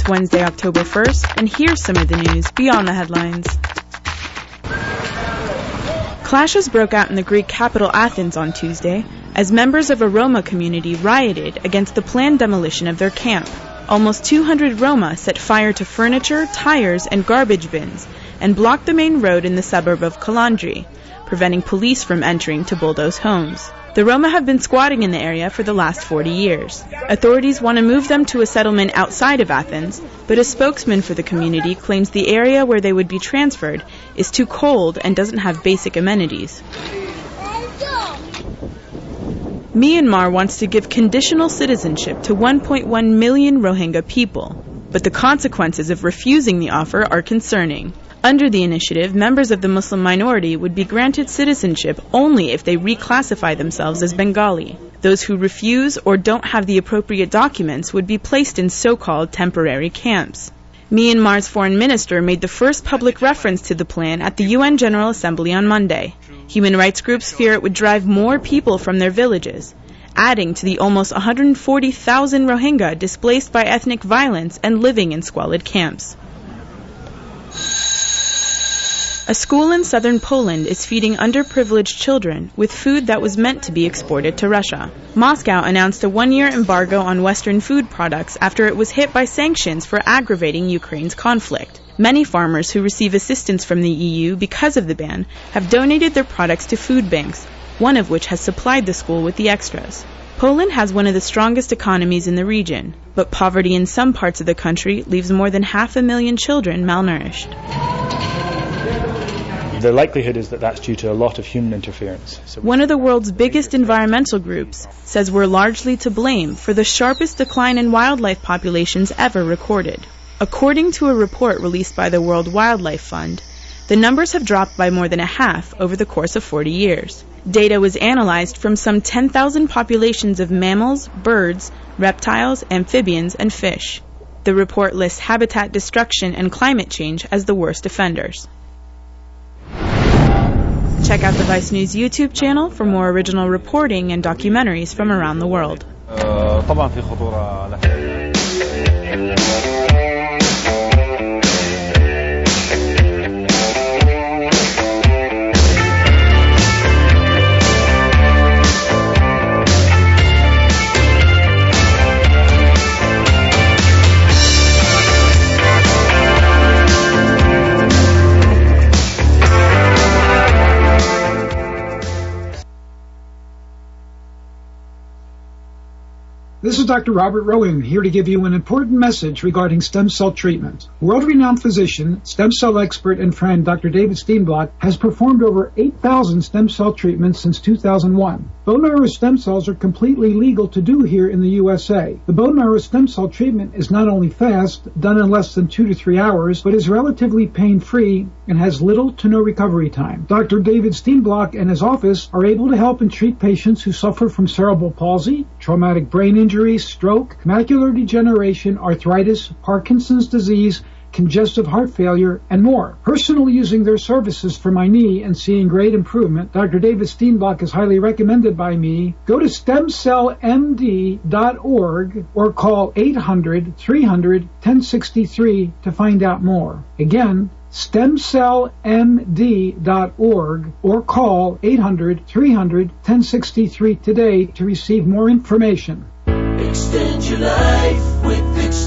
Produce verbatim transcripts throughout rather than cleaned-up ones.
It's Wednesday, October first, and here's some of the news beyond the headlines. Clashes broke out in the Greek capital Athens on Tuesday as members of a Roma community rioted against the planned demolition of their camp. Almost two hundred Roma set fire to furniture, tires, and garbage bins and blocked the main road in the suburb of Kalandri, preventing police from entering to bulldoze homes. The Roma have been squatting in the area for the last forty years. Authorities want to move them to a settlement outside of Athens, but a spokesman for the community claims the area where they would be transferred is too cold and doesn't have basic amenities. Myanmar wants to give conditional citizenship to one point one million Rohingya people, but the consequences of refusing the offer are concerning. Under the initiative, members of the Muslim minority would be granted citizenship only if they reclassify themselves as Bengali. Those who refuse or don't have the appropriate documents would be placed in so-called temporary camps. Myanmar's foreign minister made the first public reference to the plan at the U N General Assembly on Monday. Human rights groups fear it would drive more people from their villages, adding to the almost one hundred forty thousand Rohingya displaced by ethnic violence and living in squalid camps. A school in southern Poland is feeding underprivileged children with food that was meant to be exported to Russia. Moscow announced a one-year embargo on Western food products after it was hit by sanctions for aggravating Ukraine's conflict. Many farmers who receive assistance from the E U because of the ban have donated their products to food banks, one of which has supplied the school with the extras. Poland has one of the strongest economies in the region, but poverty in some parts of the country leaves more than half a million children malnourished. The likelihood is that that's due to a lot of human interference. So One of the world's biggest environmental groups says we're largely to blame for the sharpest decline in wildlife populations ever recorded. According to a report released by the World Wildlife Fund, the numbers have dropped by more than a half over the course of forty years. Data was analyzed from some ten thousand populations of mammals, birds, reptiles, amphibians, and fish. The report lists habitat destruction and climate change as the worst offenders. Check out the Vice News YouTube channel for more original reporting and documentaries from around the world. This is Doctor Robert Rowan, here to give you an important message regarding stem cell treatment. World-renowned physician, stem cell expert, and friend Doctor David Steenblock has performed over eight thousand stem cell treatments since two thousand one. Bone marrow stem cells are completely legal to do here in the U S A. The bone marrow stem cell treatment is not only fast, done in less than two to three hours, but is relatively pain-free and has little to no recovery time. Doctor David Steenblock and his office are able to help and treat patients who suffer from cerebral palsy, traumatic brain injury, stroke, macular degeneration, arthritis, Parkinson's disease, congestive heart failure, and more. Personally using their services for my knee and seeing great improvement, Doctor David Steenblock is highly recommended by me. Go to stem cell m d dot org or call eight hundred, three hundred, ten sixty-three to find out more. Again, stem cell m d dot org or call eight hundred, three hundred, ten sixty-three today to receive more information. Extend your life with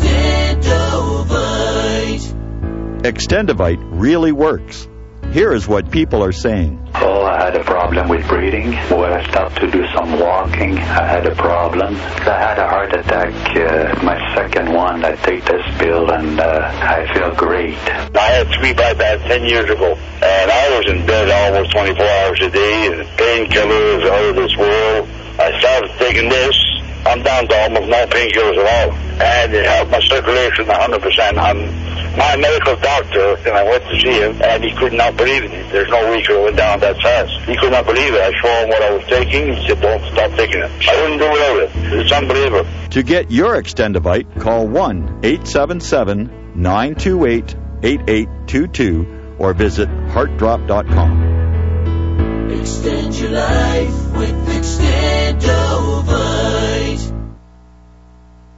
Extendovite. Extendovite really works. Here is what people are saying. Oh, I had a problem with breathing. When I stopped to do some walking, I had a problem. I had a heart attack, uh, my second one. I take this pill and uh, I feel great. I had three bypass ten years ago, and I was in bed almost twenty-four hours a day, and painkillers out of this world. I started taking this. I'm down to almost no painkillers at all, and it helped my circulation one hundred percent. I'm my medical doctor, and I went to see him, and he could not believe it. There's no way he could have went down that fast. He could not believe it. I showed him what I was taking. He said, don't stop taking it. I wouldn't do without it. It's unbelievable. To get your Extendovite, call one eight seven seven, nine two eight, eight eight two two or visit heart drop dot com. Extend your life with Extendovite. How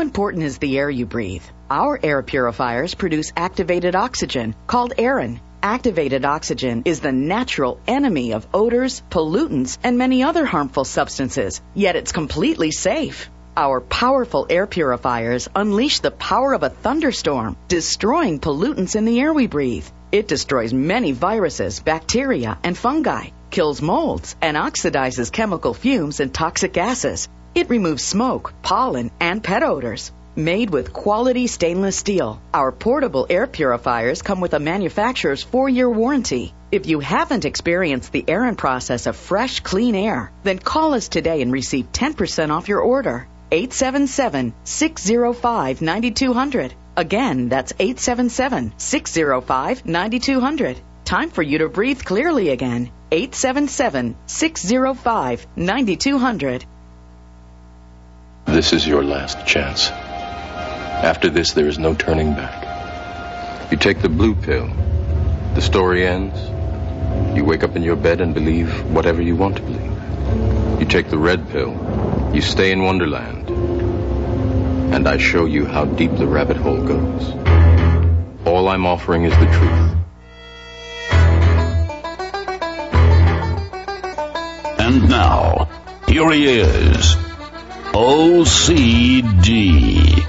important is the air you breathe? Our air purifiers produce activated oxygen, called Aerin. Activated oxygen is the natural enemy of odors, pollutants, and many other harmful substances, yet it's completely safe. Our powerful air purifiers unleash the power of a thunderstorm, destroying pollutants in the air we breathe. It destroys many viruses, bacteria, and fungi, kills molds, and oxidizes chemical fumes and toxic gases. It removes smoke, pollen, and pet odors. Made with quality stainless steel, our portable air purifiers come with a manufacturer's four-year warranty. If you haven't experienced the Aerin process of fresh, clean air, then call us today and receive ten percent off your order. eight seven seven, six zero five, nine two zero zero. Again, that's eight seven seven, six zero five, nine two zero zero. Time for you to breathe clearly again. eight seven seven, six zero five, nine two zero zero. This is your last chance. After this, there is no turning back. You take the blue pill. The story ends. You wake up in your bed and believe whatever you want to believe. You take the red pill. You stay in Wonderland. And I show you how deep the rabbit hole goes. All I'm offering is the truth. And now, here he is, O C D.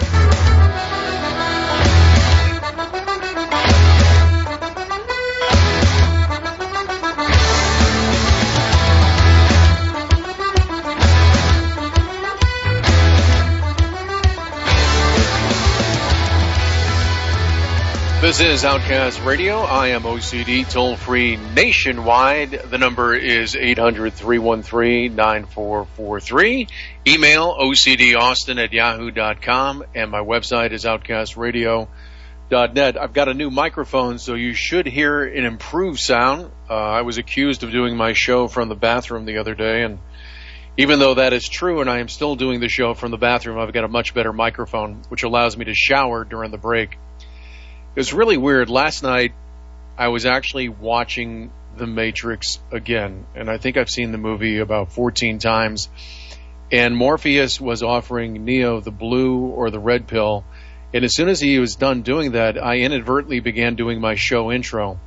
This is Outcast Radio. I am O C D, toll-free nationwide. The number is eight hundred, three one three, nine four four three. Email O C D Austin at yahoo dot com, and my website is outcast radio dot net. I've got a new microphone, so you should hear an improved sound. Uh, I was accused of doing my show from the bathroom the other day, and even though that is true and I am still doing the show from the bathroom, I've got a much better microphone, which allows me to shower during the break. It was really weird. Last night, I was actually watching The Matrix again, and I think I've seen the movie about fourteen times, and Morpheus was offering Neo the blue or the red pill, and as soon as he was done doing that, I inadvertently began doing my show intro.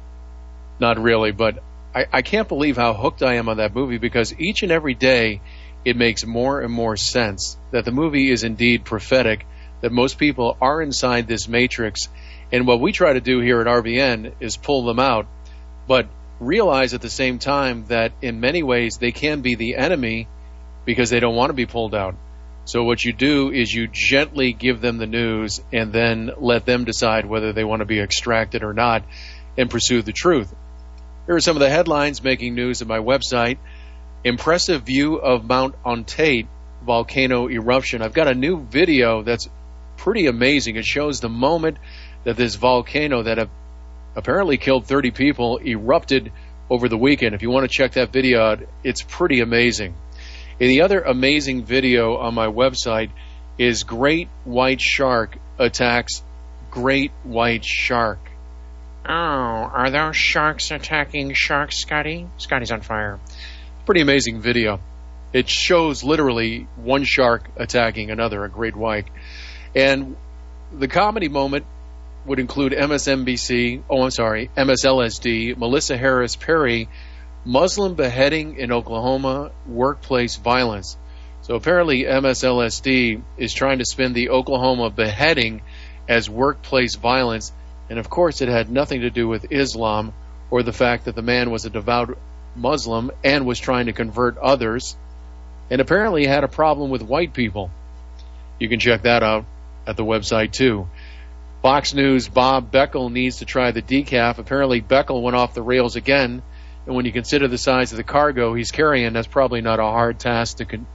Not really, but I, I can't believe how hooked I am on that movie, because each and every day it makes more and more sense that the movie is indeed prophetic, that most people are inside this matrix. And what we try to do here at R B N is pull them out, but realize at the same time that in many ways they can be the enemy because they don't want to be pulled out. So what you do is you gently give them the news and then let them decide whether they want to be extracted or not and pursue the truth. Here are some of the headlines making news at my website. Impressive view of Mount Ontate volcano eruption. I've got a new video that's pretty amazing. It shows the moment that this volcano that have apparently killed thirty people erupted over the weekend. If you want to check that video out, it's pretty amazing. And the other amazing video on my website is Great White Shark attacks Great White Shark. Oh, are those sharks attacking sharks, Scotty? Scotty's on fire. Pretty amazing video. It shows literally one shark attacking another, a great white. And the comedy moment would include M S N B C, oh, I'm sorry, M S L S D, Melissa Harris Perry, Muslim beheading in Oklahoma, workplace violence. So apparently M S L S D is trying to spin the Oklahoma beheading as workplace violence, and of course it had nothing to do with Islam or the fact that the man was a devout Muslim and was trying to convert others, and apparently had a problem with white people. You can check that out at the website too. Fox News, Bob Beckel needs to try the decaf. Apparently Beckel went off the rails again, and when you consider the size of the cargo he's carrying, that's probably not a hard task to con-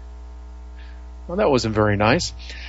well, that wasn't very nice.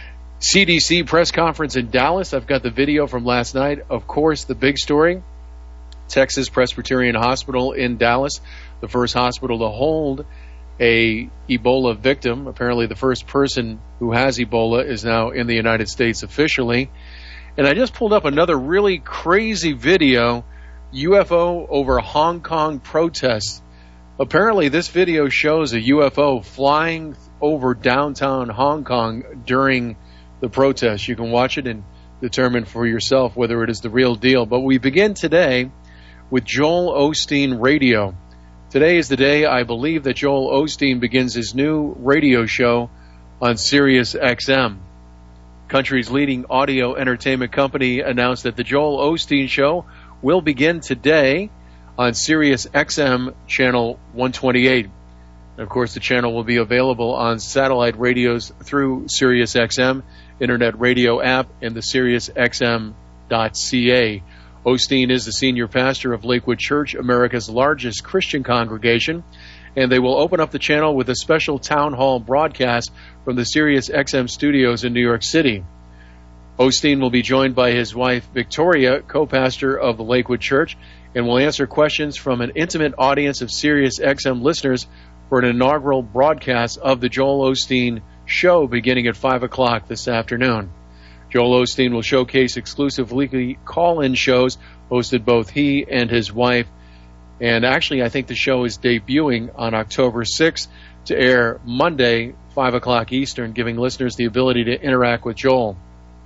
C D C press conference in Dallas. I've got the video from last night. Of course, the big story, Texas Presbyterian Hospital in Dallas, the first hospital to hold a Ebola victim. Apparently the first person who has Ebola is now in the United States officially. And I just pulled up another really crazy video, U F O over Hong Kong protests. Apparently this video shows a U F O flying over downtown Hong Kong during the protest. You can watch it and determine for yourself whether it is the real deal. But we begin today with Joel Osteen Radio. Today is the day I believe that Joel Osteen begins his new radio show on Sirius X M. Country's leading audio entertainment company announced that the Joel Osteen Show will begin today on Sirius X M channel one twenty-eight. And of course, the channel will be available on satellite radios through Sirius X M, Internet radio app, and the Sirius X M dot C A. Osteen is the senior pastor of Lakewood Church, America's largest Christian congregation, and they will open up the channel with a special town hall broadcast from the Sirius X M studios in New York City. Osteen will be joined by his wife, Victoria, co-pastor of the Lakewood Church, and will answer questions from an intimate audience of Sirius X M listeners for an inaugural broadcast of the Joel Osteen Show beginning at five o'clock this afternoon. Joel Osteen will showcase exclusive weekly call-in shows hosted both he and his wife. And actually, I think the show is debuting on October sixth to air Monday, five o'clock Eastern, giving listeners the ability to interact with Joel.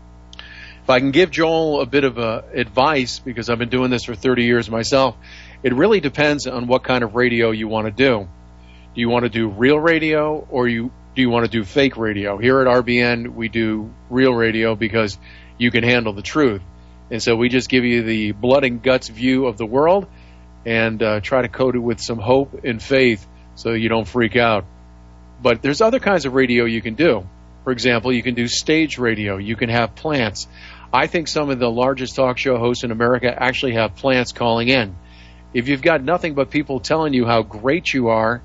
If I can give Joel a bit of uh, advice, because I've been doing this for thirty years myself, it really depends on what kind of radio you want to do. Do you want to do real radio, or you do you want to do fake radio? Here at R B N, we do real radio because you can handle the truth. And so we just give you the blood and guts view of the world and uh, try to coat it with some hope and faith so you don't freak out. But there's other kinds of radio you can do. For example, you can do stage radio. You can have plants. I think some of the largest talk show hosts in America actually have plants calling in. If you've got nothing but people telling you how great you are,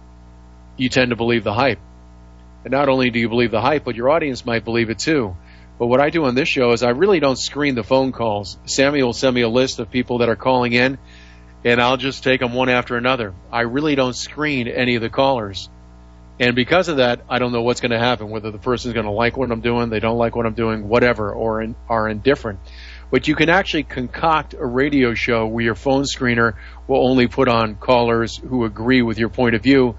you tend to believe the hype. And not only do you believe the hype, but your audience might believe it too. But what I do on this show is I really don't screen the phone calls. Samuel will send me a list of people that are calling in, and I'll just take them one after another. I really don't screen any of the callers. And because of that, I don't know what's going to happen, whether the person's going to like what I'm doing, they don't like what I'm doing, whatever, or in, are indifferent. But you can actually concoct a radio show where your phone screener will only put on callers who agree with your point of view.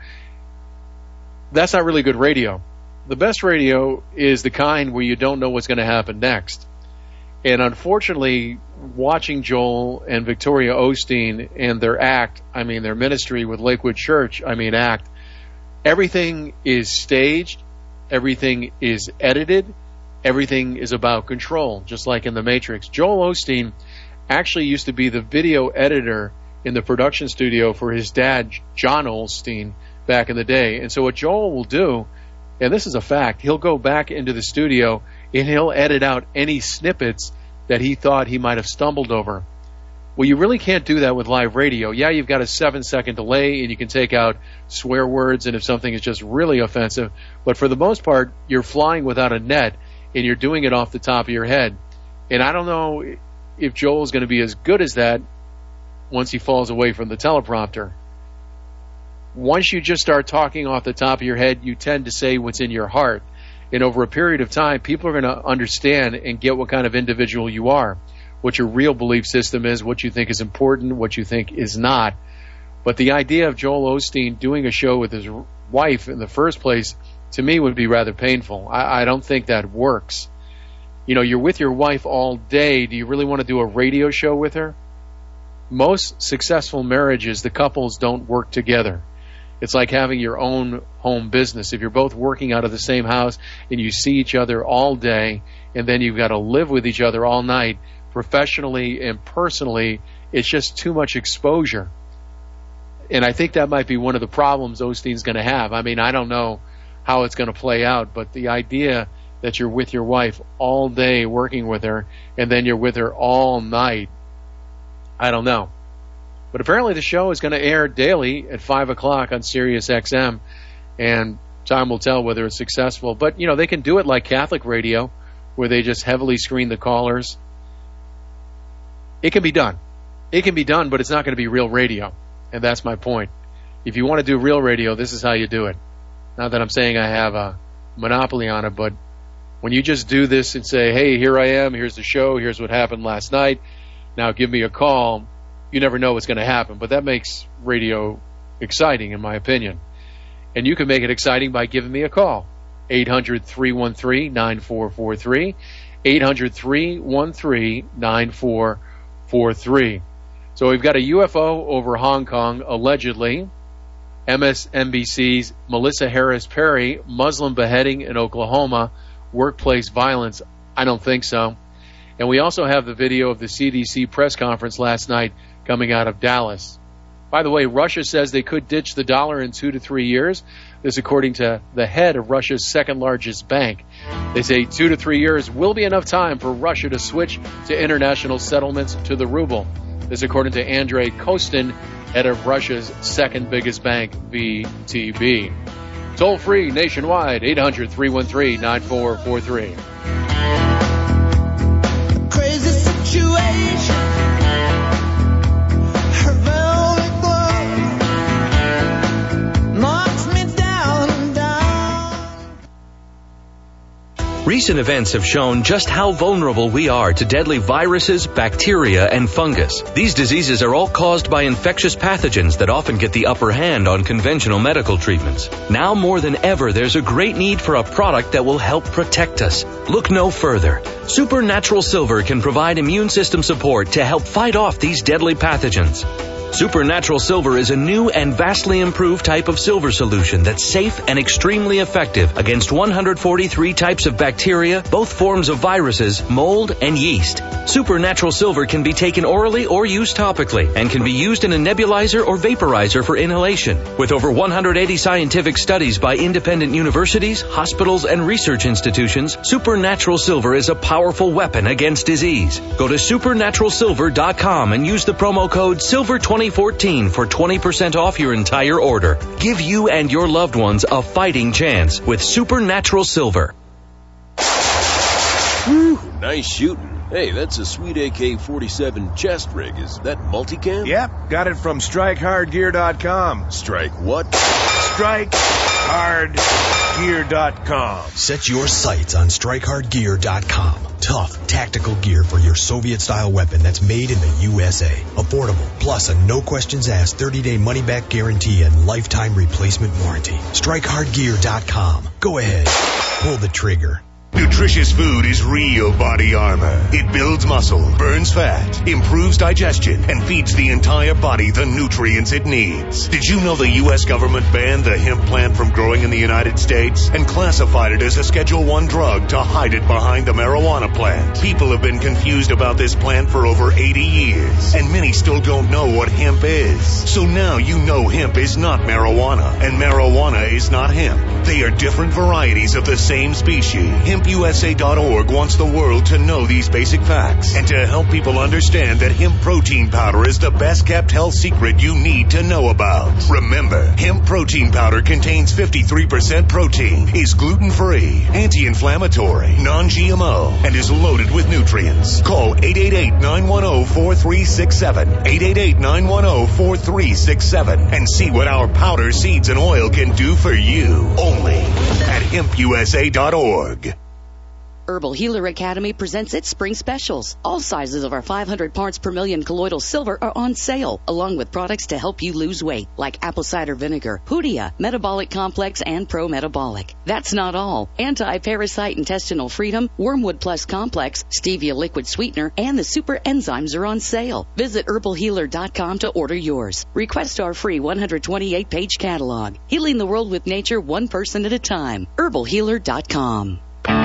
That's not really good radio. The best radio is the kind where you don't know what's going to happen next. And unfortunately, watching Joel and Victoria Osteen and their act, I mean their ministry with Lakewood Church, I mean act, everything is staged, everything is edited, everything is about control, just like in The Matrix. Joel Osteen actually used to be the video editor in the production studio for his dad, John Osteen, back in the day. And so what Joel will do, and this is a fact, he'll go back into the studio and he'll edit out any snippets that he thought he might have stumbled over. Well, you really can't do that with live radio. Yeah, you've got a seven-second delay, and you can take out swear words and if something is just really offensive. But for the most part, you're flying without a net, and you're doing it off the top of your head. And I don't know if Joel's going to be as good as that once he falls away from the teleprompter. Once you just start talking off the top of your head, you tend to say what's in your heart. And over a period of time, people are going to understand and get what kind of individual you are, what your real belief system is, what you think is important, what you think is not. But the idea of Joel Osteen doing a show with his wife in the first place, to me, would be rather painful. I, I don't think that works. You know, you're with your wife all day. Do you really want to do a radio show with her? Most successful marriages, the couples don't work together. It's like having your own home business. If you're both working out of the same house and you see each other all day and then you've got to live with each other all night, professionally and personally, it's just too much exposure. And I think that might be one of the problems Osteen's going to have. I mean, I don't know how it's going to play out, but the idea that you're with your wife all day working with her and then you're with her all night, I don't know. But apparently the show is going to air daily at five o'clock on Sirius X M, and time will tell whether it's successful. But, you know, they can do it like Catholic radio, where they just heavily screen the callers. It can be done. It can be done, but it's not going to be real radio, and that's my point. If you want to do real radio, this is how you do it. Not that I'm saying I have a monopoly on it, but when you just do this and say, hey, here I am, here's the show, here's what happened last night, now give me a call, you never know what's going to happen. But that makes radio exciting, in my opinion. And you can make it exciting by giving me a call. eight hundred, three one three, nine four four three. eight hundred, three one three, nine four four three. So we've got a U F O over Hong Kong, allegedly. M S N B C's Melissa Harris Perry, Muslim beheading in Oklahoma, workplace violence. I don't think so. And we also have the video of the C D C press conference last night coming out of Dallas. By the way, Russia says they could ditch the dollar in two to three years. This according to the head of Russia's second largest bank. They say two to three years will be enough time for Russia to switch to international settlements to the ruble. This according to Andrei Kostin, head of Russia's second biggest bank, V T B. Toll free nationwide, eight hundred, three one three, nine four four three. Crazy situation. Her velvet glove knocks me down and down. Recent events have shown just how vulnerable we are to deadly viruses, bacteria, and fungus. These diseases are all caused by infectious pathogens that often get the upper hand on conventional medical treatments. Now more than ever, there's a great need for a product that will help protect us. Look no further. Supernatural Silver can provide immune system support to help fight off these deadly pathogens. Supernatural Silver is a new and vastly improved type of silver solution that's safe and extremely effective against one hundred forty-three types of bacteria, both forms of viruses, mold, and yeast. Supernatural Silver can be taken orally or used topically and can be used in a nebulizer or vaporizer for inhalation. With over one hundred eighty scientific studies by independent universities, hospitals, and research institutions, Supernatural Silver is a powerful weapon against disease. Go to supernatural silver dot com and use the promo code silver twenty fourteen for twenty percent off your entire order. Give you and your loved ones a fighting chance with Supernatural Silver. Whew, nice shooting. Hey, that's a sweet A K forty-seven chest rig. Is that multicam? Yep, got it from strike hard gear dot com. Strike what? strike hard gear dot com. Set your sights on strike hard gear dot com. Tough, tactical gear for your Soviet-style weapon that's made in the U S A. Affordable, plus a no-questions-asked thirty-day money-back guarantee and lifetime replacement warranty. strike hard gear dot com. Go ahead, pull the trigger. Nutritious food is real body armor. It builds muscle, burns fat, improves digestion, and feeds the entire body the nutrients it needs. Did you know the U S government banned the hemp plant from growing in the United States and classified it as a Schedule one drug to hide it behind the marijuana plant? People have been confused about this plant for over eighty years, and many still don't know what hemp is. So now you know hemp is not marijuana, and marijuana is not hemp. They are different varieties of the same species. hemp U S A dot org wants the world to know these basic facts and to help people understand that hemp protein powder is the best kept health secret you need to know about. Remember, hemp protein powder contains fifty-three percent protein, is gluten-free, anti-inflammatory, non-G M O, and is loaded with nutrients. Call eight eight eight, nine one zero, four three six seven, eight eight eight, nine one zero, four three six seven, and see what our powder, seeds, and oil can do for you. Only at hemp U S A dot org. Herbal Healer Academy presents its spring specials. All sizes of our five hundred parts per million colloidal silver are on sale, along with products to help you lose weight, like apple cider vinegar, Hoodia, Metabolic Complex, and Pro Metabolic. That's not all. Anti-Parasite Intestinal Freedom, Wormwood Plus Complex, Stevia Liquid Sweetener, and the Super Enzymes are on sale. Visit herbal healer dot com to order yours. Request our free one hundred twenty-eight page catalog. Healing the world with nature one person at a time. herbal healer dot com.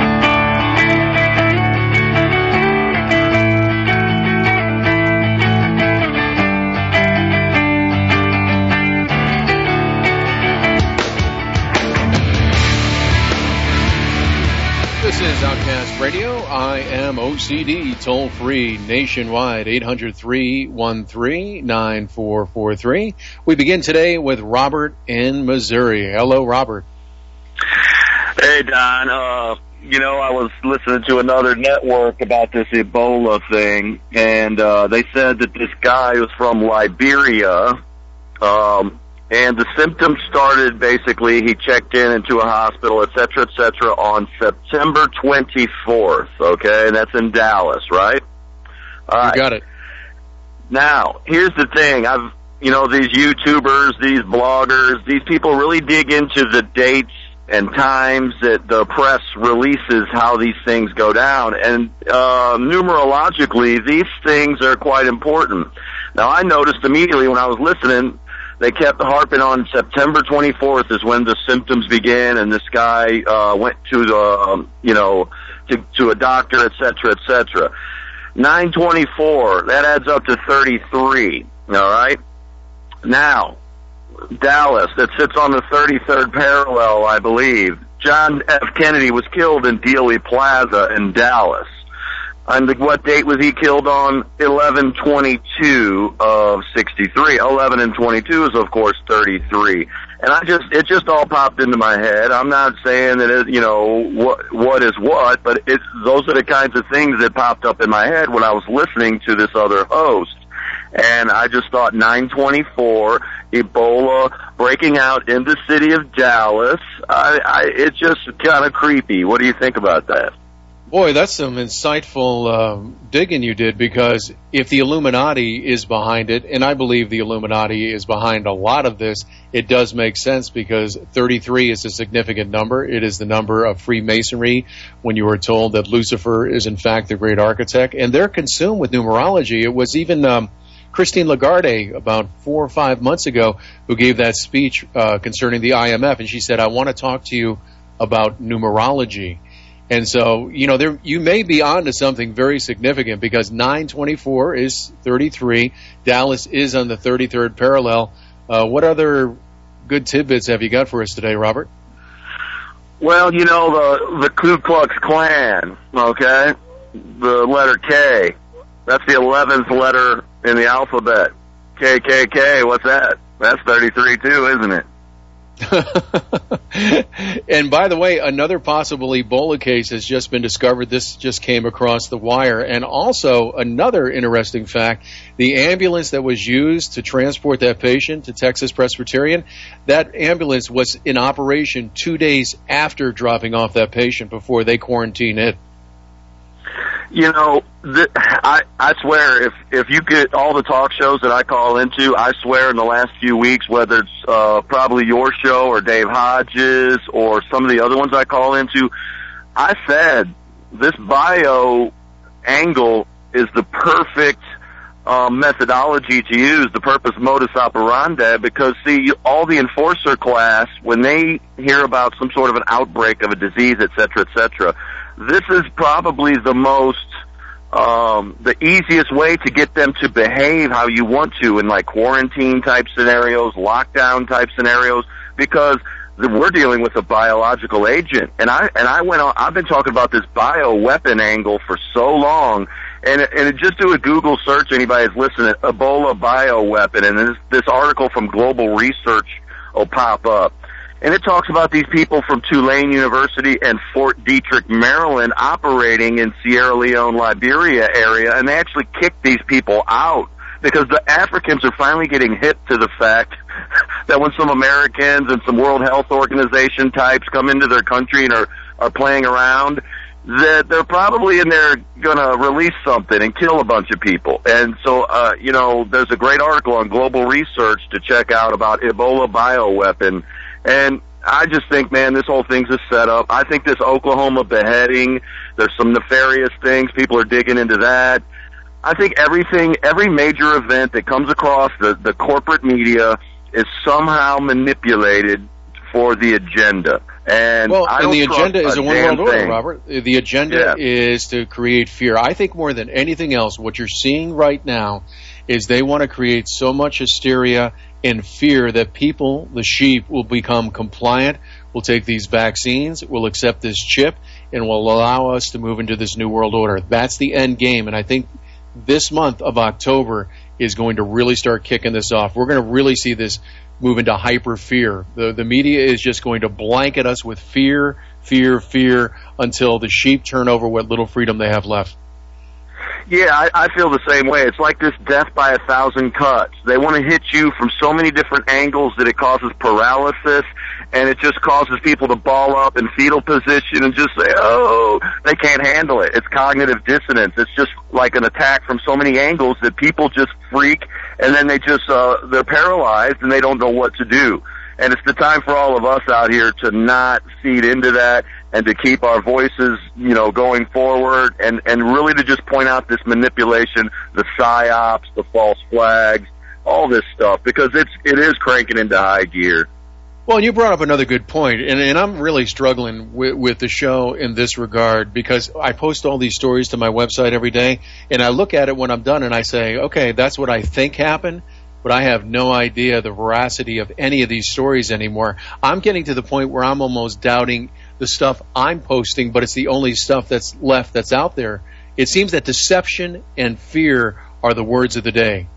This is Outcast Radio. I am O C D, toll free nationwide, eight hundred, three one three, nine four four three. We begin today with Robert in Missouri. Hello, Robert. Hey, Don. Uh, you know, I was listening to another network about this Ebola thing, and uh, they said that this guy was from Liberia, um, and the symptoms started basically, he checked in into a hospital, et cetera, et cetera, on September twenty-fourth, okay? And that's in Dallas, right? All right. You got it. Now, here's the thing. I've, you know, these YouTubers, these bloggers, these people really dig into the dates and times that the press releases how these things go down. And uh, numerologically, these things are quite important. Now, I noticed immediately when I was listening, they kept harping on September twenty-fourth is when the symptoms began, and this guy uh, went to the, um, you know, to, to a doctor, et cetera, et cetera. nine twenty-four, that adds up to thirty-three, all right? Now, Dallas, that sits on the thirty-third parallel, I believe. John F. Kennedy was killed in Dealey Plaza in Dallas. And what date was he killed on? eleven twenty-two of sixty-three. eleven and twenty-two is, of course, thirty-three. And I just, it just all popped into my head. I'm not saying that it, you know, what, what is what, but it's, those are the kinds of things that popped up in my head when I was listening to this other host. And I just thought nine twenty-four, Ebola breaking out in the city of Dallas. I, I, it's just kind of creepy. What do you think about that? Boy, that's some insightful um, digging you did, because if the Illuminati is behind it, and I believe the Illuminati is behind a lot of this, it does make sense, because thirty-three is a significant number. It is the number of Freemasonry when you were told that Lucifer is in fact the great architect, and they're consumed with numerology. It was even um, Christine Lagarde about four or five months ago who gave that speech uh, concerning the I M F, and she said, I want to talk to you about numerology. And so, you know, there you may be onto something very significant, because nine twenty-four is thirty-three. Dallas is on the thirty-third parallel. Uh, what other good tidbits have you got for us today, Robert? Well, you know, the the Ku Klux Klan, okay? The letter K. That's the eleventh letter in the alphabet. K K K, what's that? That's thirty-three too, isn't it? And by the way, another possible Ebola case has just been discovered. This just came across the wire. And also, another interesting fact, the ambulance that was used to transport that patient to Texas Presbyterian, that ambulance was in operation two days after dropping off that patient before they quarantined it. You know, th- I I swear, if if you get all the talk shows that I call into, I swear in the last few weeks, whether it's uh, probably your show or Dave Hodges or some of the other ones I call into, I said this bio angle is the perfect um, methodology to use, the purpose modus operandi, because, see, all the enforcer class, when they hear about some sort of an outbreak of a disease, et cetera, et cetera, this is probably the most, um, the easiest way to get them to behave how you want to in like quarantine type scenarios, lockdown type scenarios, because we're dealing with a biological agent. And I, and I went on, I've been talking about this bioweapon angle for so long, and, and just do a Google search, anybody's listening, Ebola bioweapon, and this, this article from Global Research will pop up. And it talks about these people from Tulane University and Fort Detrick, Maryland, operating in Sierra Leone, Liberia area, and they actually kicked these people out because the Africans are finally getting hip to the fact that when some Americans and some World Health Organization types come into their country and are, are playing around, that they're probably in there going to release something and kill a bunch of people. And so, uh, you know, there's a great article on Global Research to check out about Ebola bioweapon. And I just think, man, this whole thing's a setup. I think this Oklahoma beheading, there's some nefarious things. People are digging into that. I think everything, every major event that comes across the, the corporate media is somehow manipulated for the agenda. And well, I and don't the trust agenda is a a one-world order, thing. Robert. The agenda Yeah. is to create fear. I think more than anything else, what you're seeing right now is they want to create so much hysteria and fear that people, the sheep, will become compliant, will take these vaccines, will accept this chip, and will allow us to move into this new world order. That's the end game, and I think this month of October is going to really start kicking this off. We're going to really see this move into hyper fear. The, the media is just going to blanket us with fear, fear, fear, until the sheep turn over what little freedom they have left. Yeah, I, I feel the same way. It's like this death by a thousand cuts. They want to hit you from so many different angles that it causes paralysis, and it just causes people to ball up in fetal position and just say, oh, they can't handle it. It's cognitive dissonance. It's just like an attack from so many angles that people just freak, and then they just, uh, they're paralyzed and they don't know what to do. And it's the time for all of us out here to not feed into that and to keep our voices, you know, going forward and, and really to just point out this manipulation, the psyops, the false flags, all this stuff, because it's, it is cranking into high gear. Well, you brought up another good point, and, and I'm really struggling with, with the show in this regard because I post all these stories to my website every day, and I look at it when I'm done and I say, okay, that's what I think happened, but I have no idea the veracity of any of these stories anymore. I'm getting to the point where I'm almost doubting the stuff I'm posting, but it's the only stuff that's left that's out there. It seems that deception and fear are the words of the day.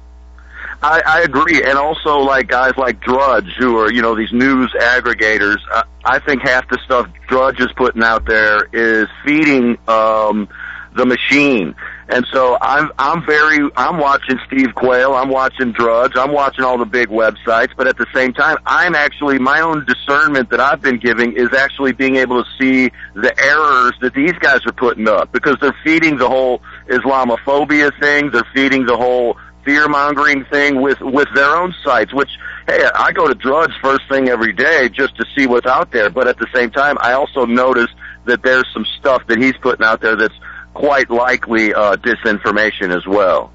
I, I agree, and also like guys like Drudge, who are, you know, these news aggregators. I, I think half the stuff Drudge is putting out there is feeding um, the machine. And so I'm I'm very I'm watching Steve Quayle, I'm watching Drudge, I'm watching all the big websites, but at the same time, I'm actually my own discernment that I've been giving is actually being able to see the errors that these guys are putting up because they're feeding the whole Islamophobia thing, they're feeding the whole fear-mongering thing with, with their own sites, which, hey, I go to Drudge first thing every day just to see what's out there, but at the same time, I also notice that there's some stuff that he's putting out there that's quite likely uh, disinformation as well.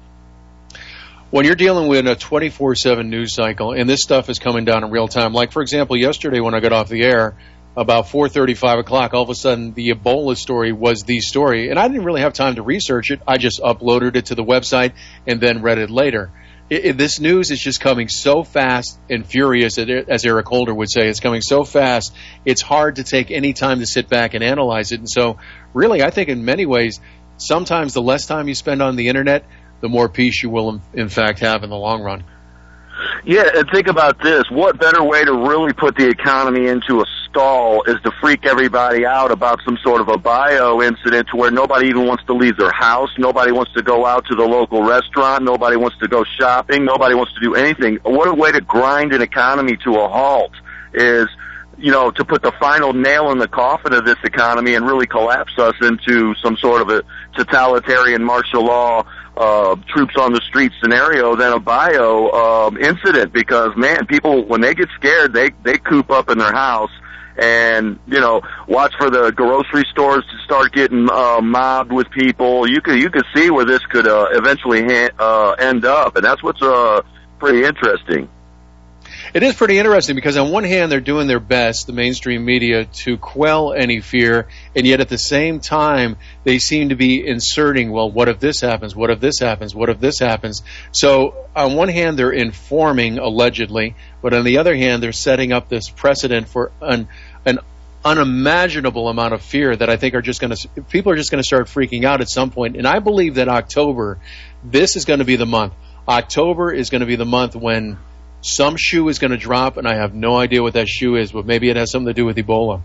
When you're dealing with a twenty-four seven news cycle, and this stuff is coming down in real time, like, for example, yesterday when I got off the air, about four thirty, five o'clock, all of a sudden the Ebola story was the story. And I didn't really have time to research it. I just uploaded it to the website and then read it later. It, it, this news is just coming so fast and furious, as Eric Holder would say. It's coming so fast, it's hard to take any time to sit back and analyze it. And so, really, I think in many ways, sometimes the less time you spend on the Internet, the more peace you will, in, in fact, have in the long run. Yeah, and think about this. What better way to really put the economy into a stall is to freak everybody out about some sort of a bio incident to where nobody even wants to leave their house, nobody wants to go out to the local restaurant, nobody wants to go shopping, nobody wants to do anything. What a way to grind an economy to a halt is, you know, to put the final nail in the coffin of this economy and really collapse us into some sort of a totalitarian martial law Uh, troops on the street scenario than a bio um, incident because, man, people, when they get scared, they, they coop up in their house and, you know, watch for the grocery stores to start getting uh, mobbed with people. You could, you could see where this could uh, eventually ha- uh, end up, and that's what's uh, pretty interesting. It is pretty interesting because on one hand they're doing their best, the mainstream media, to quell any fear, and yet at the same time they seem to be inserting, well, what if this happens, what if this happens, what if this happens? So on one hand they're informing, allegedly, but on the other hand they're setting up this precedent for an, an unimaginable amount of fear that I think are just going to, people are just going to start freaking out at some point. And I believe that October, this is going to be the month. October is going to be the month when some shoe is going to drop, and I have no idea what that shoe is, but maybe it has something to do with Ebola.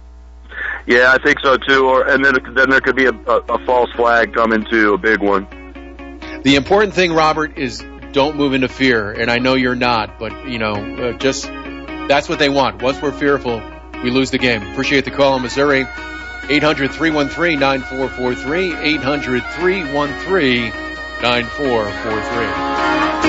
Yeah, I think so too. Or and then then there could be a, a, a false flag coming too, a big one. The important thing, Robert, is don't move into fear, and I know you're not, but you know, uh, just that's what they want. Once we're fearful, we lose the game. Appreciate the call in Missouri. eight hundred, three one three, nine four four three. eight hundred, three one three, nine four four three.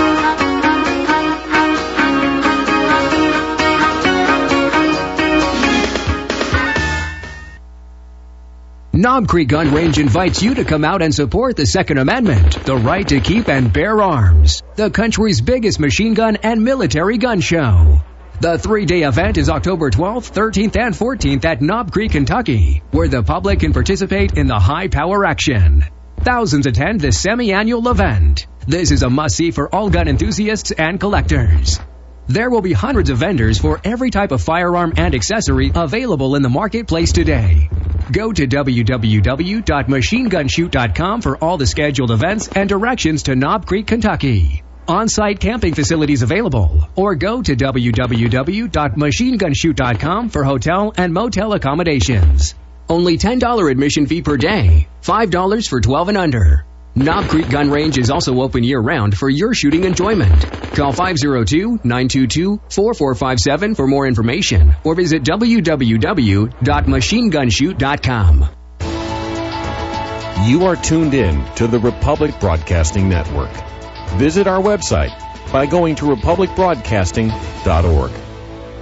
Knob Creek Gun Range invites you to come out and support the Second Amendment, the right to keep and bear arms, the country's biggest machine gun and military gun show. The three-day event is October twelfth, thirteenth, and fourteenth at Knob Creek, Kentucky, where the public can participate in the high-power action. Thousands attend this semi-annual event. This is a must-see for all gun enthusiasts and collectors. There will be hundreds of vendors for every type of firearm and accessory available in the marketplace today. Go to w w w dot machine gun shoot dot com for all the scheduled events and directions to Knob Creek, Kentucky. On-site camping facilities available, or go to w w w dot machine gun shoot dot com for hotel and motel accommodations. Only ten dollars admission fee per day, five dollars for twelve and under. Knob Creek Gun Range is also open year-round for your shooting enjoyment. Call five oh two, nine two two, four four five seven for more information or visit w w w dot machine gun shoot dot com. You are tuned in to the Republic Broadcasting Network. Visit our website by going to republic broadcasting dot org.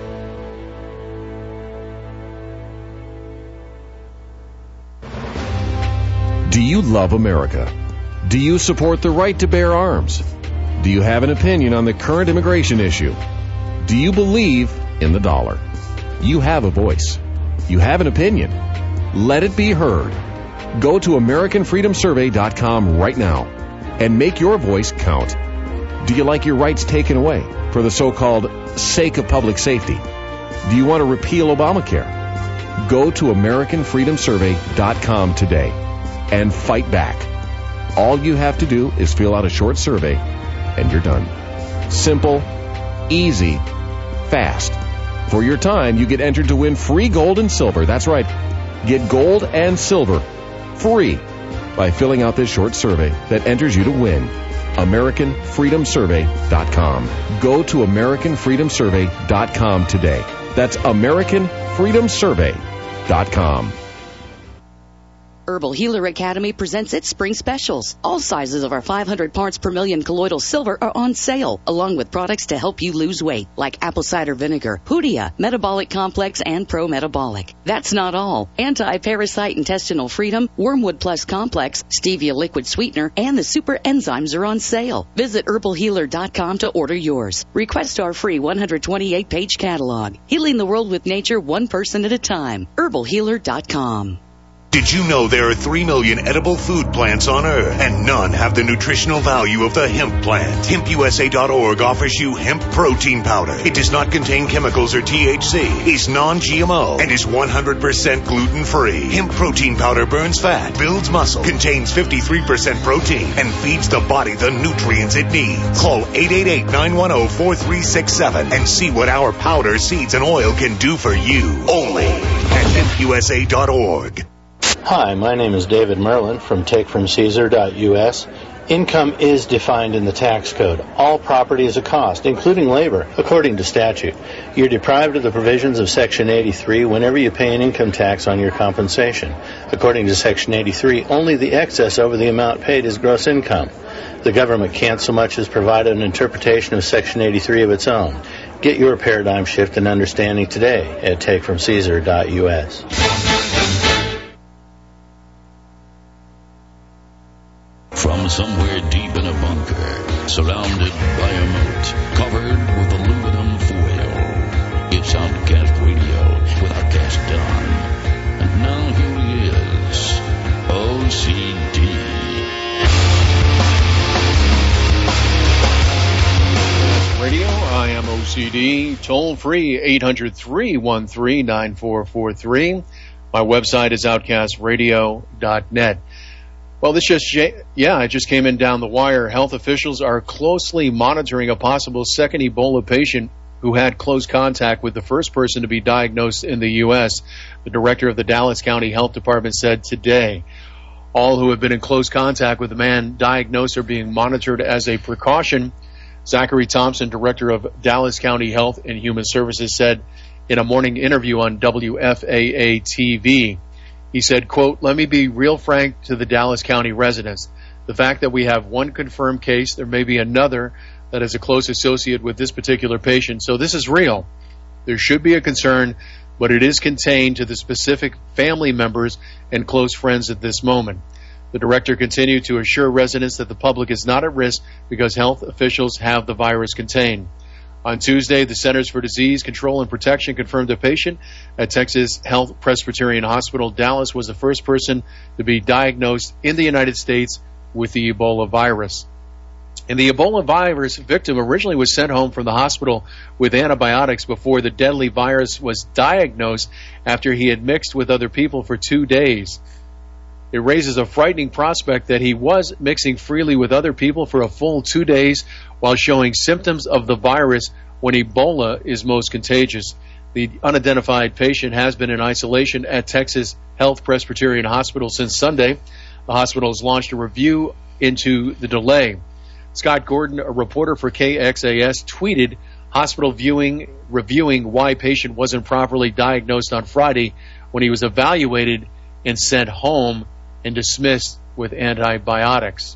Do you love America? Do you support the right to bear arms? Do you have an opinion on the current immigration issue? Do you believe in the dollar? You have a voice. You have an opinion. Let it be heard. Go to American Freedom Survey dot com right now and make your voice count. Do you like your rights taken away for the so-called sake of public safety? Do you want to repeal Obamacare? Go to American Freedom Survey dot com today and fight back. All you have to do is fill out a short survey and you're done. Simple, easy, fast. For your time, you get entered to win free gold and silver. That's right. Get gold and silver free by filling out this short survey that enters you to win. American Freedom Survey dot com. Go to American Freedom Survey dot com today. That's American Freedom Survey dot com. Herbal Healer Academy presents its spring specials. All sizes of our five hundred parts per million colloidal silver are on sale, along with products to help you lose weight, like apple cider vinegar, Hoodia, Metabolic Complex, and Pro Metabolic. That's not all. Anti-Parasite Intestinal Freedom, Wormwood Plus Complex, Stevia Liquid Sweetener, and the Super Enzymes are on sale. Visit herbal healer dot com to order yours. Request our free one hundred twenty-eight page catalog. Healing the world with nature one person at a time. herbal healer dot com. Did you know there are three million edible food plants on Earth, and none have the nutritional value of the hemp plant? hemp U S A dot org offers you hemp protein powder. It does not contain chemicals or T H C, is non-G M O, and is one hundred percent gluten-free. Hemp protein powder burns fat, builds muscle, contains fifty-three percent protein, and feeds the body the nutrients it needs. Call eight eight eight, nine one zero, four three six seven and see what our powder, seeds, and oil can do for you. Only at hemp U S A dot org. Hi, my name is David Merlin from take from caesar dot U S. Income is defined in the tax code. All property is a cost, including labor, according to statute. You're deprived of the provisions of Section eighty-three whenever you pay an income tax on your compensation. According to Section eighty-three, only the excess over the amount paid is gross income. The government can't so much as provide an interpretation of Section eighty-three of its own. Get your paradigm shift and understanding today at take from caesar dot U S. From somewhere deep in a bunker, surrounded by a moat, covered with aluminum foil, it's Outcast Radio with Outcast Don. And now here he is, O C D. Radio, I am O C D, toll free, eight hundred, three one three, nine four four three. My website is outcast radio dot net. Well, this just, yeah, it just came in down the wire. Health officials are closely monitoring a possible second Ebola patient who had close contact with the first person to be diagnosed in the U S. The director of the Dallas County Health Department said today, all who have been in close contact with the man diagnosed are being monitored as a precaution. Zachary Thompson, director of Dallas County Health and Human Services, said in a morning interview on W F A A T V, he said, quote, "Let me be real frank to the Dallas County residents. The fact that we have one confirmed case, there may be another that is a close associate with this particular patient. So this is real. There should be a concern, but it is contained to the specific family members and close friends at this moment." The director continued to assure residents that the public is not at risk because health officials have the virus contained. On Tuesday, the Centers for Disease Control and Protection confirmed a patient at Texas Health Presbyterian Hospital. Dallas was the first person to be diagnosed in the United States with the Ebola virus. And the Ebola virus victim originally was sent home from the hospital with antibiotics before the deadly virus was diagnosed after he had mixed with other people for two days. It raises a frightening prospect that he was mixing freely with other people for a full two days while showing symptoms of the virus when Ebola is most contagious. The unidentified patient has been in isolation at Texas Health Presbyterian Hospital since Sunday. The hospital has launched a review into the delay. Scott Gordon, a reporter for K X A S, tweeted, "Hospital viewing reviewing why patient wasn't properly diagnosed on Friday when he was evaluated and sent home and dismissed with antibiotics."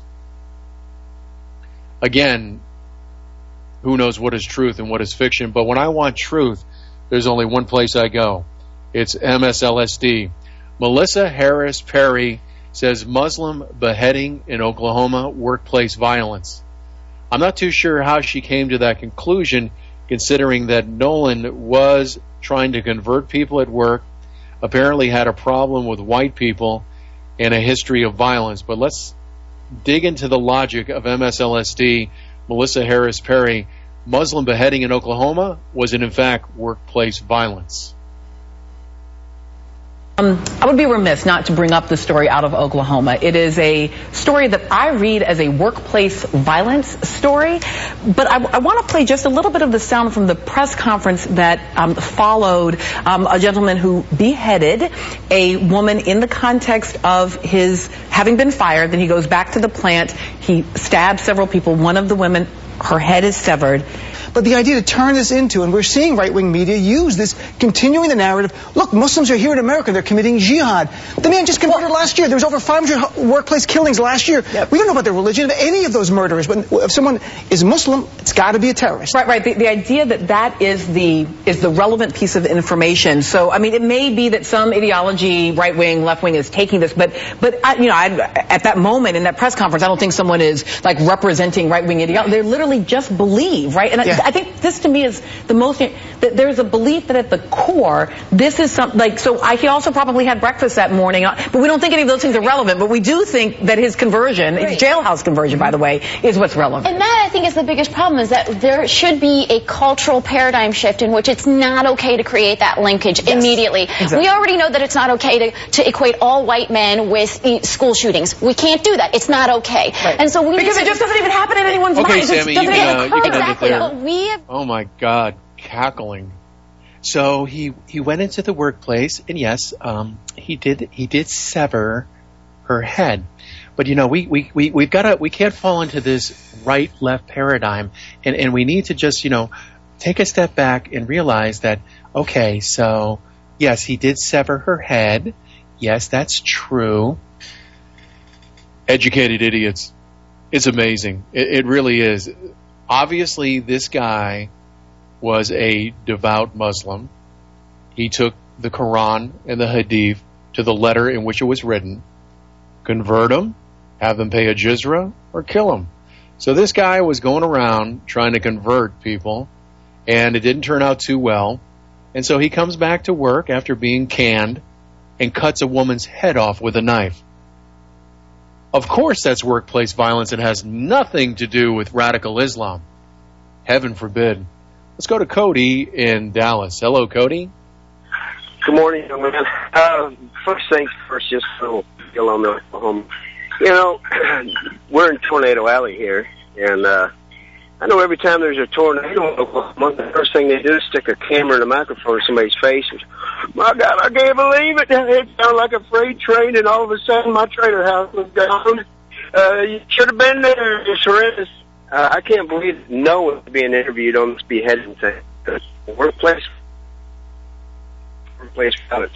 Again, who knows what is truth and what is fiction, but when I want truth, there's only one place I go. It's M S L S D. Melissa Harris Perry says Muslim beheading in Oklahoma, workplace violence. I'm not too sure how she came to that conclusion, considering that Nolan was trying to convert people at work, apparently had a problem with white people, and a history of violence. But let's dig into the logic of M S L S D. Melissa Harris Perry, Muslim beheading in Oklahoma, was it in fact workplace violence? Um, I would be remiss not to bring up the story out of Oklahoma. It is a story that I read as a workplace violence story, but I, I want to play just a little bit of the sound from the press conference that um, followed um, a gentleman who beheaded a woman in the context of his having been fired. Then he goes back to the plant. He stabs several people. One of the women, her head is severed. But the idea to turn this into, and we're seeing right-wing media use this, continuing the narrative, look, Muslims are here in America, they're committing jihad. The man just converted well, last year. There was over five hundred workplace killings last year. Yep. We don't know about their religion of any of those murderers, but if someone is Muslim, it's got to be a terrorist. Right, right. The, the idea that that is the is the relevant piece of information. So, I mean, it may be that some ideology, right-wing, left-wing, is taking this, but, but I, you know, I, at that moment in that press conference, I don't think someone is, like, representing right-wing ideology. They literally just believe, right? And yeah. I, I think this to me is the most, that there's a belief that at the core, this is something, like, so I, he also probably had breakfast that morning, but we don't think any of those things are relevant, but we do think that his conversion, right. his jailhouse conversion, by the way, is what's relevant. And that, I think, is the biggest problem, is that there should be a cultural paradigm shift in which it's not okay to create that linkage yes. immediately. Exactly. We already know that it's not okay to, to equate all white men with e, school shootings. We can't do that. It's not okay. Right. And so we Because need it to, just doesn't even happen in anyone's okay, mind. It Sammy, just you doesn't can, even uh, you can exactly. end it there. We have Oh my God, cackling. So he he went into the workplace, and yes, um, he did he did sever her head. But you know, we we we we've got to we can't fall into this right left paradigm, and and we need to just you know take a step back and realize that okay, so yes, he did sever her head. Yes, that's true. Educated idiots. It's amazing. It, it really is. Obviously, this guy was a devout Muslim. He took the Quran and the Hadith to the letter in which it was written. Convert them, have them pay a jizra, or kill them. So this guy was going around trying to convert people, and it didn't turn out too well. And so he comes back to work after being canned and cuts a woman's head off with a knife. Of course that's workplace violence. It has nothing to do with radical Islam. Heaven forbid. Let's go to Cody in Dallas. Hello, Cody. Good morning, young man. Uh, first things first, just so you'll all know, Oklahoma. You know, we're in Tornado Alley here, and uh, I know every time there's a tornado in Oklahoma, the first thing they do is stick a camera and a microphone in somebody's face. My God, I can't believe it. It sounded like a freight train, and all of a sudden my trailer house was gone. Uh, you should have been there. It's horrendous. Uh, I can't believe no one is being interviewed on this beheading thing. Workplace, workplace violence.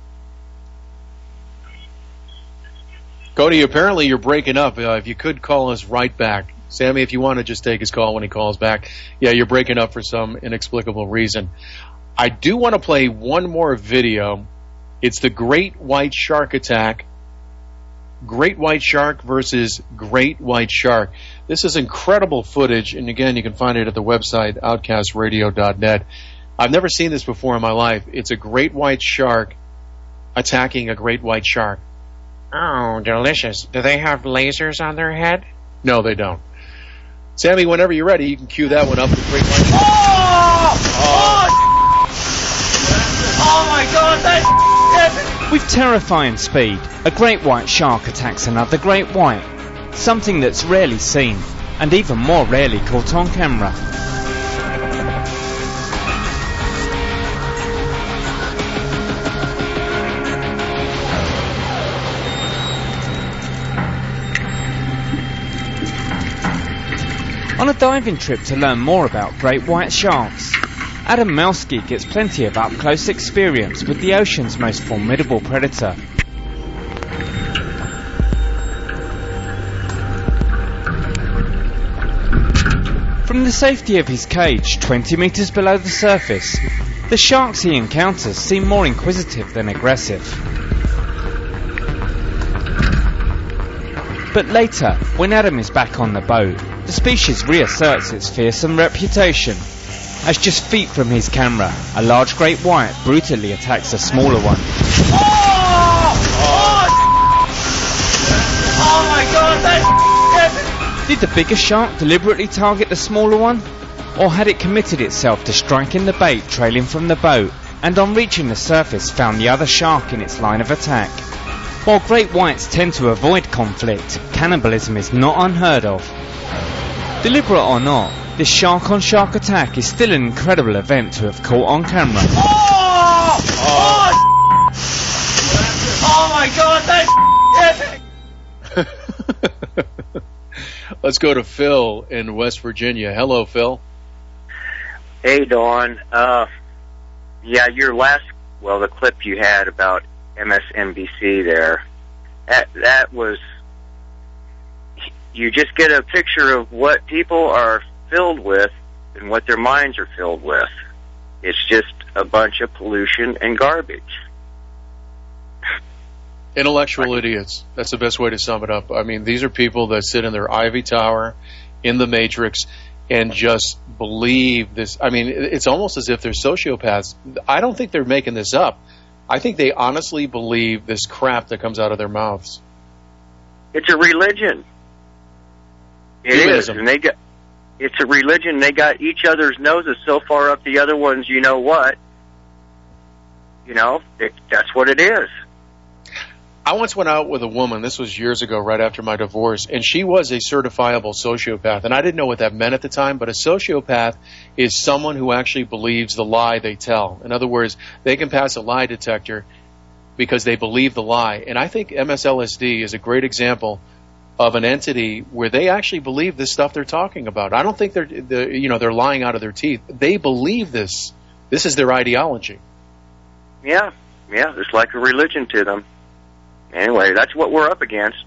Cody, apparently you're breaking up. Uh, if you could call us right back. Sammy, if you want to just take his call when he calls back. Yeah, you're breaking up for some inexplicable reason. I do want to play one more video. It's the Great White Shark Attack. Great White Shark versus Great White Shark. This is incredible footage, and again, you can find it at the website, outcast radio dot net. I've never seen this before in my life. It's a great white shark attacking a great white shark. Oh, delicious. Do they have lasers on their head? No, they don't. Sammy, whenever you're ready, you can cue that one up. The great white shark. Oh! Oh! Oh my God, that's... With terrifying speed, a great white shark attacks another great white, something that's rarely seen, and even more rarely caught on camera. On a diving trip to learn more about great white sharks, Adam Malski gets plenty of up-close experience with the ocean's most formidable predator. From the safety of his cage, twenty metres below the surface, the sharks he encounters seem more inquisitive than aggressive. But later, when Adam is back on the boat, the species reasserts its fearsome reputation. As just feet from his camera, a large great white brutally attacks a smaller one. Oh! Oh! Oh my god, that's Did the bigger shark deliberately target the smaller one? Or had it committed itself to striking the bait trailing from the boat, and on reaching the surface found the other shark in its line of attack? While great whites tend to avoid conflict, cannibalism is not unheard of. Deliberate or not, this shark-on-shark attack is still an incredible event to have caught on camera. Oh! Oh! Oh my god, that's epic! Let's go to Phil in West Virginia. Hello, Phil. Hey, Dawn. Uh, yeah, your last, well, the clip you had about M S N B C there, that, that was, you just get a picture of what people are filled with and what their minds are filled with. It's just a bunch of pollution and garbage. Intellectual idiots. That's the best way to sum it up. I mean, these are people that sit in their ivory tower in the Matrix and just believe this. I mean, it's almost as if they're sociopaths. I don't think they're making this up. I think they honestly believe this crap that comes out of their mouths. It's a religion. It Humanism. is, and they got. It's a religion. They got each other's noses so far up the other ones. You know what? You know, it, that's what it is. I once went out with a woman, this was years ago, right after my divorce, and she was a certifiable sociopath. And I didn't know what that meant at the time, but a sociopath is someone who actually believes the lie they tell. In other words, they can pass a lie detector because they believe the lie. And I think M S L S D is a great example of an entity where they actually believe this stuff they're talking about. I don't think they're, they're you know, they're lying out of their teeth. They believe this. This is their ideology. Yeah, yeah, it's like a religion to them. Anyway, that's what we're up against.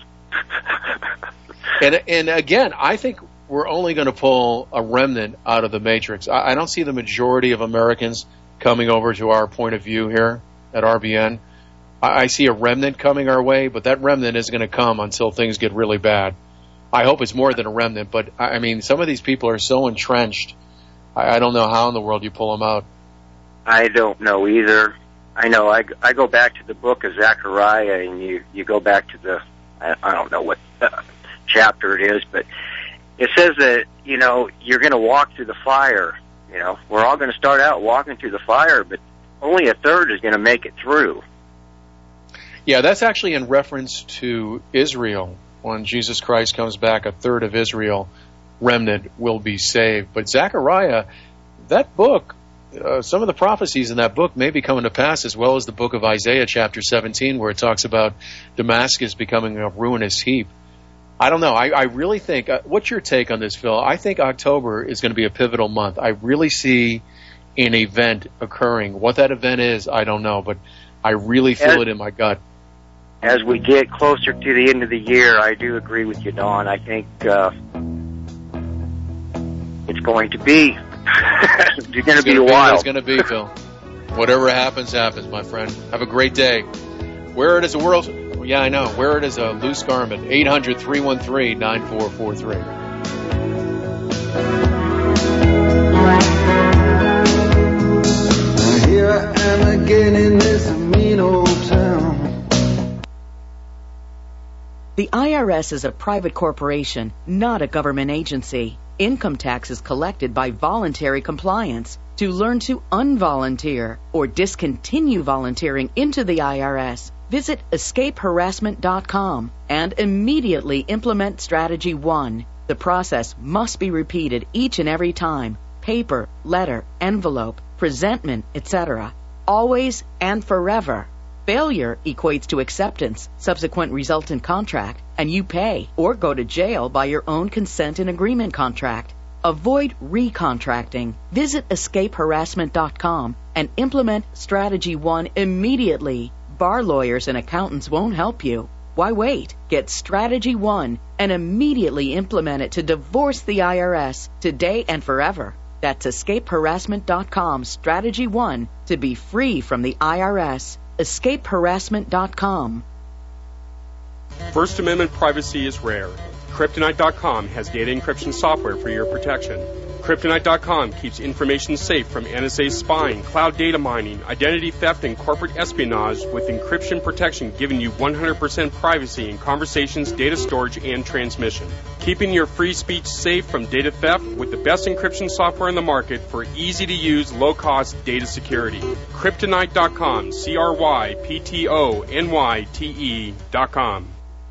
and and again, I think we're only going to pull a remnant out of the Matrix. I, I don't see the majority of Americans coming over to our point of view here at R B N. I, I see a remnant coming our way, but that remnant isn't going to come until things get really bad. I hope it's more than a remnant, but I, I mean, some of these people are so entrenched. I, I don't know how in the world you pull them out. I don't know either. I know. I, I go back to the book of Zechariah, and you, you go back to the, I, I don't know what uh, chapter it is, but it says that, you know, you're going to walk through the fire. You know, we're all going to start out walking through the fire, but only a third is going to make it through. Yeah, that's actually in reference to Israel. When Jesus Christ comes back, a third of Israel remnant will be saved. But Zechariah, that book, Uh, some of the prophecies in that book may be coming to pass, as well as the book of Isaiah chapter seventeen, where it talks about Damascus becoming a ruinous heap. I don't know. I, I really think, uh, what's your take on this, Phil? I think October is going to be a pivotal month. I really see an event occurring. What that event is, I don't know, but I really feel as, it in my gut. As we get closer to the end of the year, I do agree with you, Don. I think uh, it's going to be. It's going to be a while. It's going to be, Phil. Whatever happens, happens, my friend. Have a great day. Wear it as a world. Yeah, I know. Wear it as a loose garment. eight hundred, three one three, nine four four three. Here I am again in this mean old town. The I R S is a private corporation, not a government agency. Income tax is collected by voluntary compliance. To learn to unvolunteer or discontinue volunteering into the I R S, visit escape harassment dot com and immediately implement Strategy one. The process must be repeated each and every time. Paper, letter, envelope, presentment, et cetera. Always and forever. Failure equates to acceptance, subsequent resultant contract, and you pay or go to jail by your own consent and agreement contract. Avoid recontracting. Visit escape harassment dot com and implement Strategy one immediately. Bar lawyers and accountants won't help you. Why wait? Get Strategy one and immediately implement it to divorce the I R S today and forever. That's escape harassment dot com Strategy one to be free from the I R S. escape harassment dot com. First Amendment privacy is rare. Kryptonite dot com has data encryption software for your protection. Kryptonite dot com keeps information safe from N S A spying, cloud data mining, identity theft, and corporate espionage with encryption protection giving you one hundred percent privacy in conversations, data storage, and transmission. Keeping your free speech safe from data theft with the best encryption software in the market for easy-to-use, low-cost data security. Kryptonite dot com, C R Y P T O N Y T E dot com.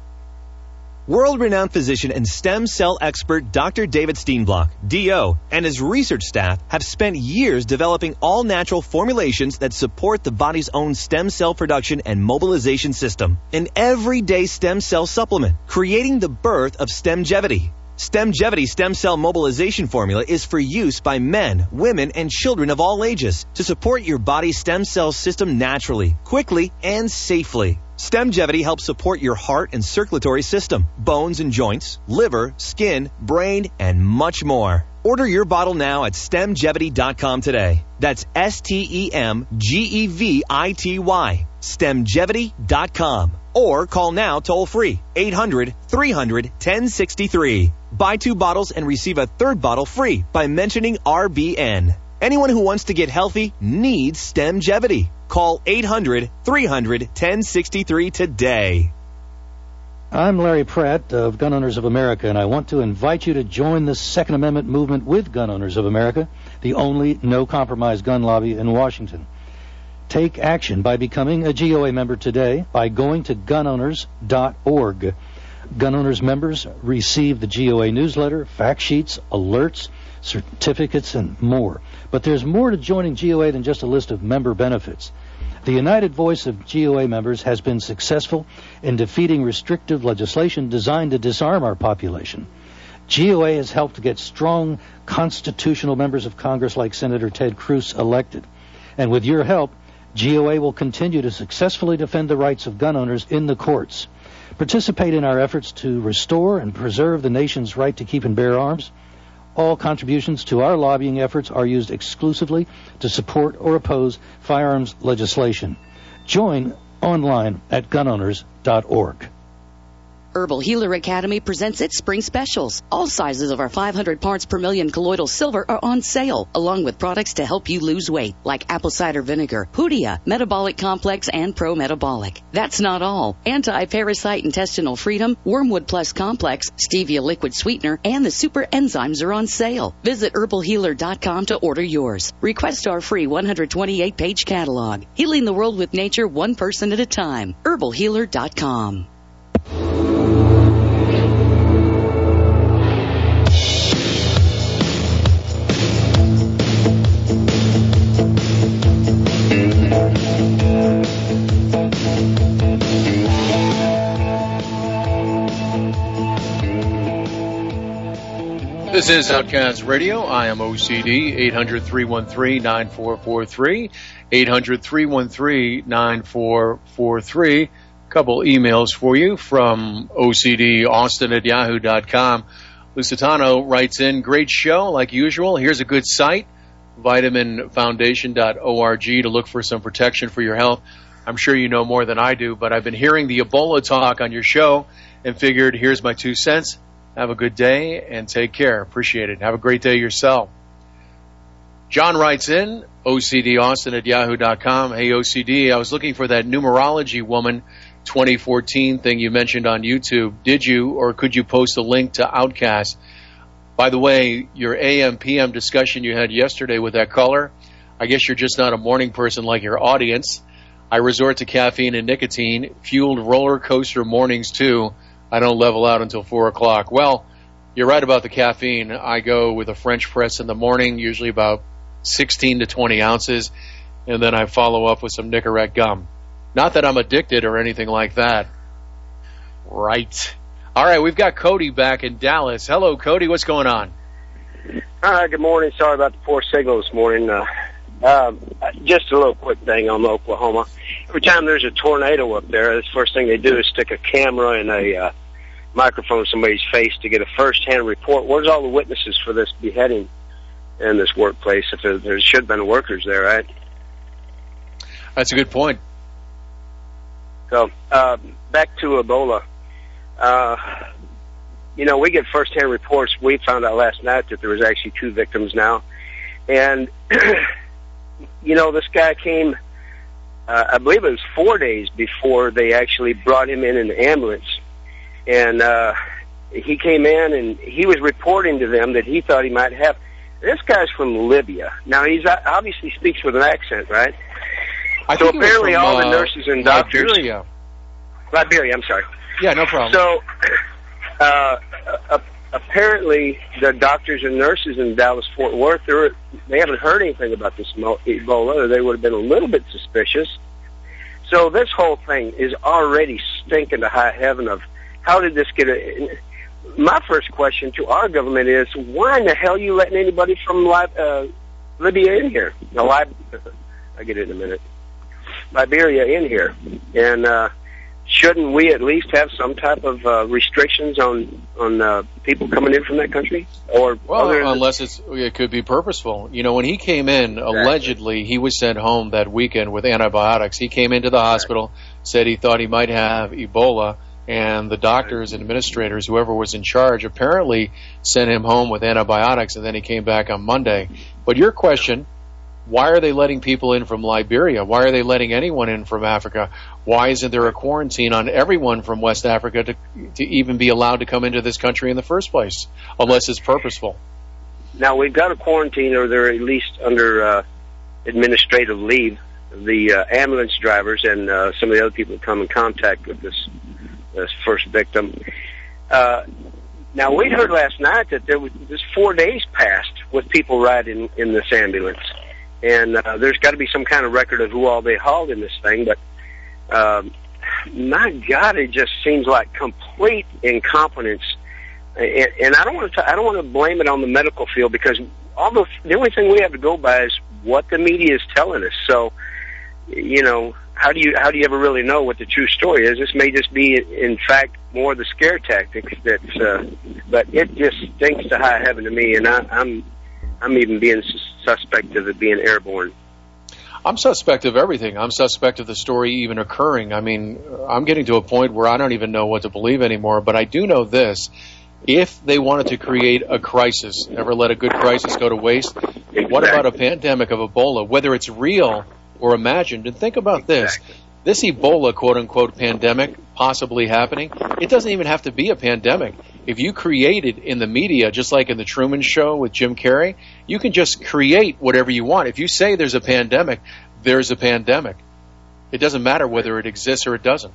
World-renowned physician and stem cell expert Doctor David Steenblock, D O, and his research staff have spent years developing all-natural formulations that support the body's own stem cell production and mobilization system. An everyday stem cell supplement, creating the birth of Stemgevity. Stemgevity stem cell mobilization formula is for use by men, women, and children of all ages to support your body's stem cell system naturally, quickly, and safely. Stemgevity helps support your heart and circulatory system, bones and joints, liver, skin, brain, and much more. Order your bottle now at Stemgevity dot com today. That's S T E M G E V I T Y. Stemgevity dot com. Or call now toll-free, eight hundred, three hundred, ten sixty-three. Buy two bottles and receive a third bottle free by mentioning R B N. Anyone who wants to get healthy needs Stemgevity. Call eight hundred, three hundred, ten sixty-three today. I'm Larry Pratt of Gun Owners of America, and I want to invite you to join the Second Amendment movement with Gun Owners of America, the only no-compromise gun lobby in Washington. Take action by becoming a G O A member today by going to gun owners dot org. Gun Owners members receive the G O A newsletter, fact sheets, alerts, certificates, and more. But there's more to joining G O A than just a list of member benefits. The united voice of G O A members has been successful in defeating restrictive legislation designed to disarm our population. G O A has helped to get strong constitutional members of Congress like Senator Ted Cruz elected. And with your help, G O A will continue to successfully defend the rights of gun owners in the courts. Participate in our efforts to restore and preserve the nation's right to keep and bear arms. All contributions to our lobbying efforts are used exclusively to support or oppose firearms legislation. Join online at gun owners dot org. Herbal Healer Academy presents its spring specials. All sizes of our five hundred parts per million colloidal silver are on sale, along with products to help you lose weight, like apple cider vinegar, Hoodia, Metabolic Complex, and Pro Metabolic. That's not all. Anti-parasite intestinal freedom, Wormwood Plus Complex, Stevia liquid sweetener, and the super enzymes are on sale. Visit herbal healer dot com to order yours. Request our free one hundred twenty-eight page catalog. Healing the world with nature one person at a time. herbal healer dot com. This is Outcast Radio. I am O C D, eight hundred, three one three, nine four four three, eight hundred, three one three, nine four four three. Couple emails for you from O C D Austin at yahoo dot com. Lusitano writes in, great show, like usual. Here's a good site, vitamin foundation dot org, to look for some protection for your health. I'm sure you know more than I do, but I've been hearing the Ebola talk on your show and figured, here's my two cents. Have a good day and take care. Appreciate it. Have a great day yourself. John writes in, O C D Austin at yahoo dot com. Hey, O C D, I was looking for that numerology woman twenty fourteen thing you mentioned on YouTube. Did you, or could you post a link to Outcast? By the way, your A M P M discussion you had yesterday with that caller, I guess you're just not a morning person like your audience. I resort to caffeine and nicotine, fueled roller coaster mornings too. I don't level out until four o'clock. Well, you're right about the caffeine. I go with a French press in the morning, usually about sixteen to twenty ounces, and then I follow up with some Nicorette gum. Not that I'm addicted or anything like that. Right. All right, we've got Cody back in Dallas. Hello, Cody. What's going on? Hi, good morning. Sorry about the poor signal this morning. Uh, um, just a little quick thing on Oklahoma. Every time there's a tornado up there, the first thing they do is stick a camera and a uh, microphone in somebody's face to get a first-hand report. Where's all the witnesses for this beheading in this workplace? If there, there should have been workers there, right? That's a good point. So, uh, back to Ebola. uh, you know, we get first-hand reports. We found out last night that there was actually two victims now. And, you know, this guy came, uh, I believe it was four days before they actually brought him in in the ambulance. And uh, he came in and he was reporting to them that he thought he might have. This guy's from Libya. Now, he's obviously speaks with an accent, right? I so think it was apparently from, all uh, the nurses and doctors... Liberia. Liberia, I'm sorry. Yeah, no problem. So, uh, uh, apparently the doctors and nurses in Dallas-Fort Worth, they're, they haven't heard anything about this Ebola, or they would have been a little bit suspicious. So this whole thing is already stinking to high heaven of how did this get... A, my first question to our government is, why in the hell are you letting anybody from Lib- uh, Libya in here? No, Lib- I'll get it in a minute. Liberia in here. And uh, shouldn't we at least have some type of uh, restrictions on on uh, people coming in from that country? Or well, other unless it's it could be purposeful. You know, when he came in, exactly. allegedly he was sent home that weekend with antibiotics. He came into the hospital, said he thought he might have Ebola. And the doctors and administrators, whoever was in charge, apparently sent him home with antibiotics, and then he came back on Monday. But your question, why are they letting people in from Liberia? Why are they letting anyone in from Africa? Why isn't there a quarantine on everyone from West Africa to, to even be allowed to come into this country in the first place, unless it's purposeful? Now, we've got a quarantine, or they're at least under uh, administrative leave, the uh, ambulance drivers and uh, some of the other people that come in contact with this this first victim. Uh, now, we heard last night that there was this four days passed with people riding in this ambulance. And uh, there's got to be some kind of record of who all they hauled in this thing. But, um, my God, it just seems like complete incompetence. And, and I don't want to I don't want to blame it on the medical field, because all the, the only thing we have to go by is what the media is telling us. So, you know, how do you how do you ever really know what the true story is? This may just be, in fact, more of the scare tactics. That's, uh, but it just stinks to high heaven to me, and I, I'm I'm even being suspect of it being airborne. I'm suspect of everything. I'm suspect of the story even occurring. I mean, I'm getting to a point where I don't even know what to believe anymore. But I do know this: if they wanted to create a crisis, never let a good crisis go to waste. Exactly. What about a pandemic of Ebola, whether it's real or imagined? And think about this. Exactly. This Ebola, quote-unquote, pandemic possibly happening, it doesn't even have to be a pandemic. If you create it in the media, just like in the Truman Show with Jim Carrey, you can just create whatever you want. If you say there's a pandemic, there's a pandemic. It doesn't matter whether it exists or it doesn't.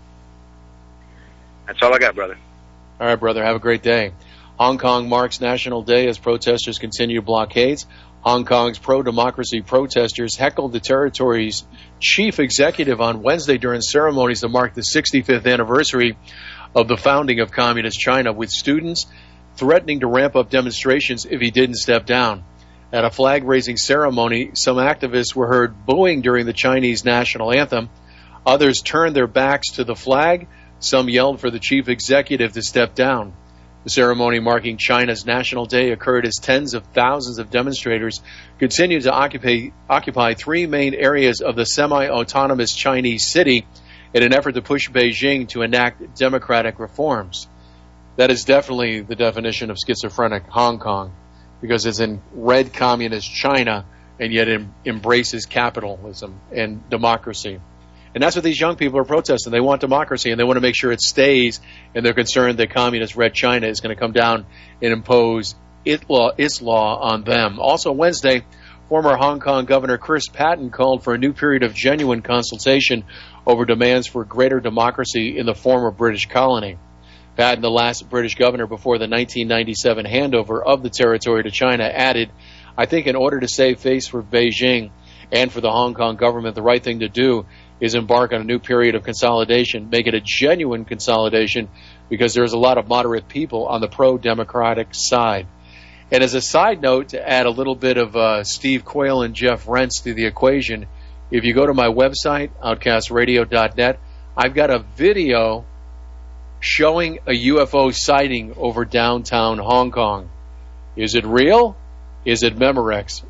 That's all I got, brother. All right, brother. Have a great day. Hong Kong marks National Day as protesters continue blockades. Hong Kong's pro-democracy protesters heckled the territory's chief executive on Wednesday during ceremonies to mark the sixty-fifth anniversary of the founding of Communist China, with students threatening to ramp up demonstrations if he didn't step down. At a flag-raising ceremony, some activists were heard booing during the Chinese national anthem. Others turned their backs to the flag. Some yelled for the chief executive to step down. The ceremony marking China's National Day occurred as tens of thousands of demonstrators continued to occupy, occupy three main areas of the semi-autonomous Chinese city in an effort to push Beijing to enact democratic reforms. That is definitely the definition of schizophrenic Hong Kong, because it's in red communist China and yet it embraces capitalism and democracy. And that's what these young people are protesting. They want democracy, and they want to make sure it stays, and they're concerned that communist red China is going to come down and impose its law, its law on them. Also Wednesday, former Hong Kong Governor Chris Patten called for a new period of genuine consultation over demands for greater democracy in the former British colony. Patten, the last British governor before the nineteen ninety-seven handover of the territory to China, added, "I think in order to save face for Beijing and for the Hong Kong government, the right thing to do is embark on a new period of consolidation, make it a genuine consolidation, because there's a lot of moderate people on the pro-democratic side." And as a side note, to add a little bit of uh, Steve Quayle and Jeff Rentz to the equation, if you go to my website, outcast radio dot net, I've got a video showing a U F O sighting over downtown Hong Kong. Is it real? Is it Memorex?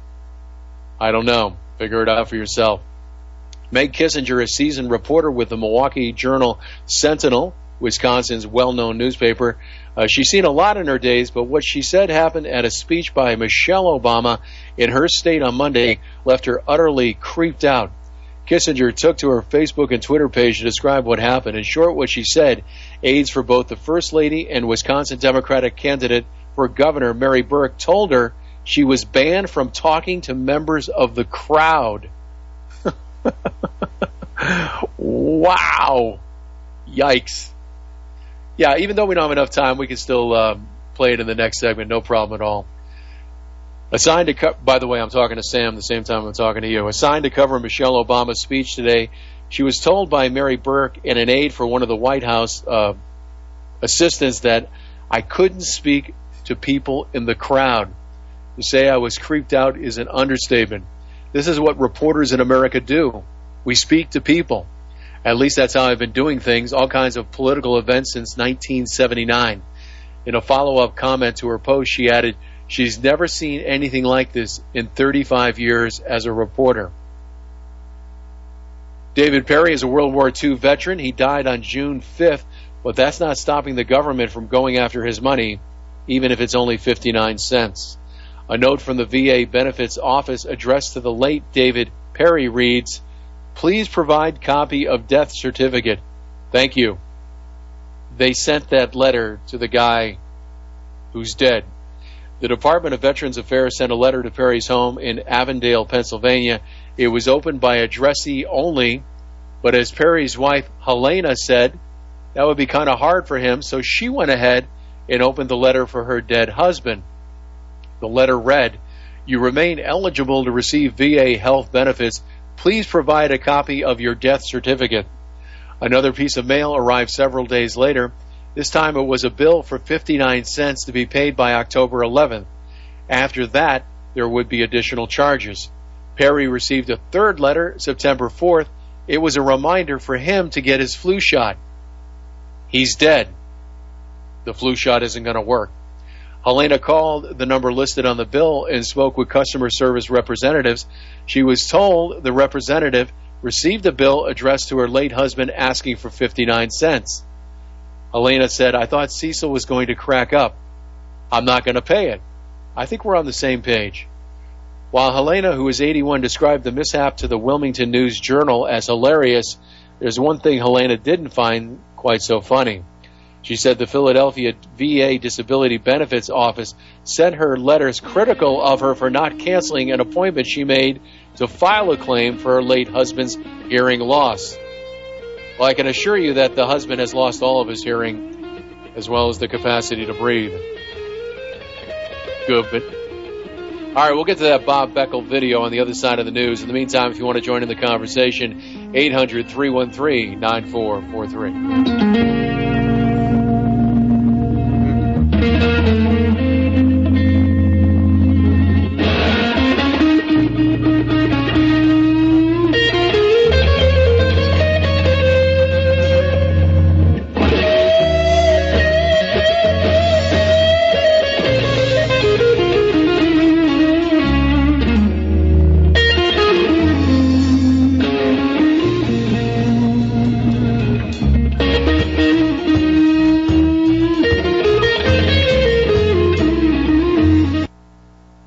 I don't know. Figure it out for yourself. Meg Kissinger, a seasoned reporter with the Milwaukee Journal Sentinel, Wisconsin's well-known newspaper. Uh, she's seen a lot in her days, but what she said happened at a speech by Michelle Obama in her state on Monday left her utterly creeped out. Kissinger took to her Facebook and Twitter page to describe what happened. In short, what she said, aides for both the First Lady and Wisconsin Democratic candidate for governor, Mary Burke, told her she was banned from talking to members of the crowd. Wow. Yikes. Yeah, even though we don't have enough time, we can still uh, play it in the next segment. No problem at all. Assigned to co- by the way, I'm talking to Sam the same time I'm talking to you. Assigned to cover Michelle Obama's speech today, she was told by Mary Burke and an aide for one of the White House uh, assistants that I couldn't speak to people in the crowd. To say I was creeped out is an understatement. This is what reporters in America do. We speak to people. At least that's how I've been doing things, all kinds of political events since nineteen seventy-nine. In a follow-up comment to her post, she added, she's never seen anything like this in thirty-five years as a reporter. David Perry is a World War Two veteran. He died on June fifth, but that's not stopping the government from going after his money, even if it's only fifty-nine cents. A note from the V A Benefits Office addressed to the late David Perry reads, please provide copy of death certificate. Thank you. They sent that letter to the guy who's dead. The Department of Veterans Affairs sent a letter to Perry's home in Avondale, Pennsylvania. It was opened by addressee only, but as Perry's wife, Helena, said, that would be kind of hard for him, so she went ahead and opened the letter for her dead husband. The letter read, you remain eligible to receive V A health benefits. Please provide a copy of your death certificate. Another piece of mail arrived several days later. This time it was a bill for fifty-nine cents to be paid by October eleventh. After that, there would be additional charges. Perry received a third letter September fourth. It was a reminder for him to get his flu shot. He's dead. The flu shot isn't going to work. Helena called the number listed on the bill and spoke with customer service representatives. She was told the representative received a bill addressed to her late husband asking for fifty-nine cents. Helena said, I thought Cecil was going to crack up. I'm not going to pay it. I think we're on the same page. While Helena, who is eighty-one, described the mishap to the Wilmington News Journal as hilarious, there's one thing Helena didn't find quite so funny. She said the Philadelphia V A Disability Benefits Office sent her letters critical of her for not canceling an appointment she made to file a claim for her late husband's hearing loss. Well, I can assure you that the husband has lost all of his hearing as well as the capacity to breathe. Good, but all right, we'll get to that Bob Beckel video on the other side of the news. In the meantime, if you want to join in the conversation, eight hundred, three one three, nine four four three.